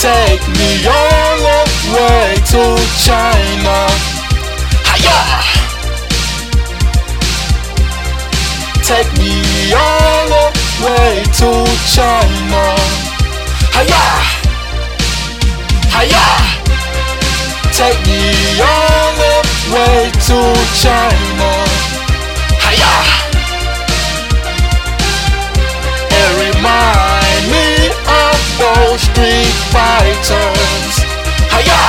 Take me all the way to China. Hiya! Take me all the way to China. Hiya! Hiya! Take me all the way to China. Hiya! It remind me of those street fighters. Hiya!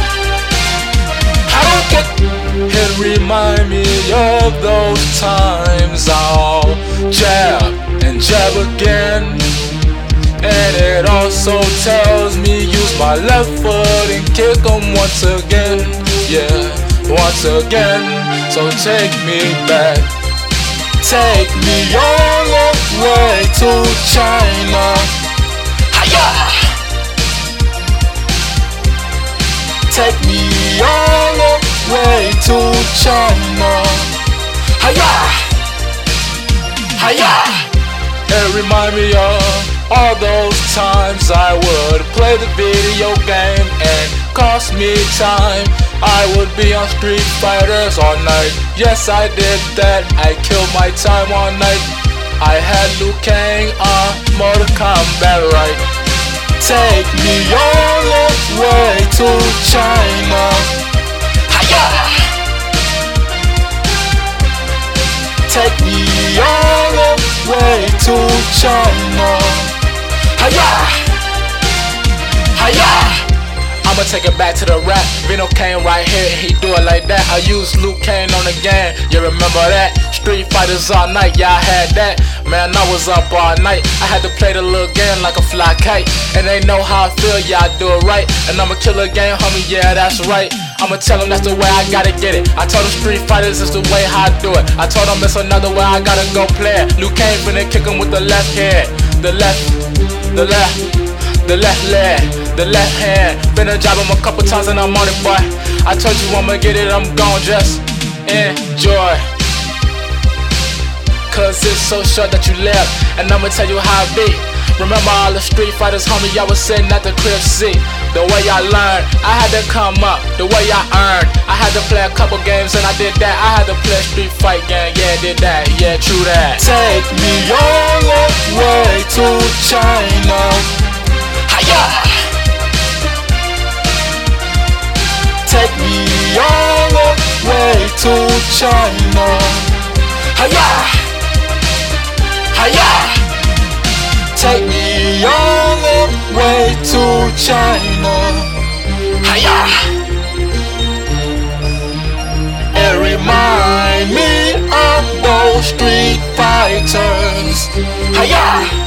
It remind me of those times I'll jab and jab again. And it also tells me use my left foot and kick 'em once again. Yeah, once again. So take me back. Take me all the way to China. Hiya! Take me all the way to China. Hiya! Hiya! It remind me of all those times I would play the video game and cost me time. I would be on Street Fighters all night. Yes, I did that. I killed my time all night. I had Liu Kang on Mortal Kombat, right? Take me all the way to China. Hiya! Take me all the way to China. Hiya! Hiya! I'ma take it back to the rap. Vino came right here and he do it like that. I used Liu Kang on the game, you remember that? Street Fighters all night, yeah I had that. Man, I was up all night. I had to play the little game like a fly kite. And they know how I feel, yeah I do it right. And I'ma kill a game, homie, yeah that's right. I'ma tell them that's the way I gotta get it. I told them Street Fighters is the way how I do it. I told them it's another way I gotta go play it. Liu Kang finna kick him with the left hand. The left leg, the left hand. Finna job him a couple times and I'm on it, boy. I told you I'ma get it, I'm gon' just enjoy. Cause it's so short that you left, and I'ma tell you how I be. Remember all the Street Fighters, homie, y'all was sitting at the crib seat. The way I learned, I had to come up. The way I earned, I had to play a couple games and I did that. I had to play a street fight game, yeah, did that, yeah, true that. Take me all the way to China. Hiya! Take me all the way to China. Hiya! Hiya! Take me all the way to China. Hiya! It remind me of those street fighters. Hiya!